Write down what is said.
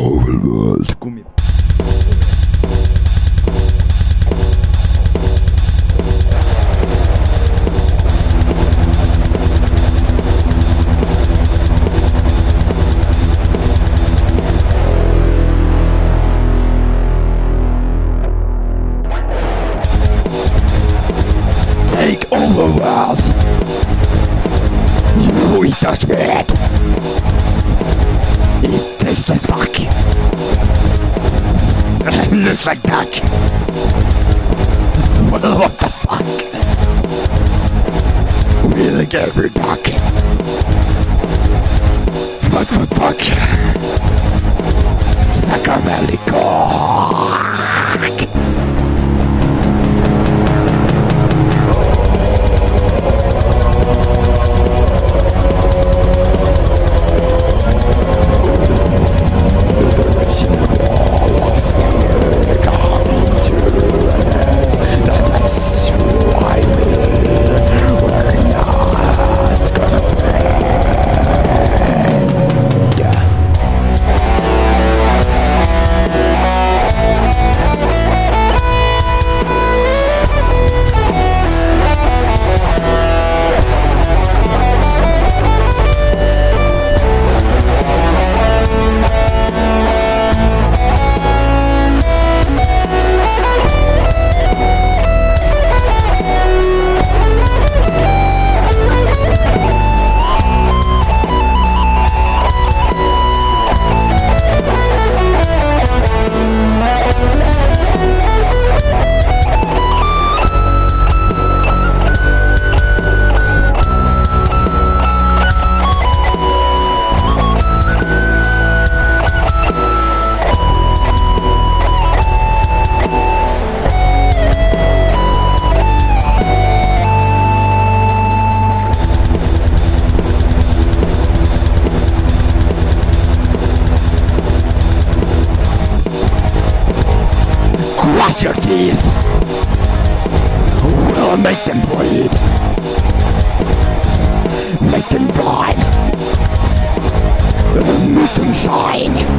Overworld. Gummi. Take Overworld. You eat the shit. It tastes as fuck. Looks like duck. Well, what the fuck? We like every duck. Fuck, fuck, fuck. Sucker belly cock. Cross your teeth. We'll make them bleed. Make them blind. Make them shine.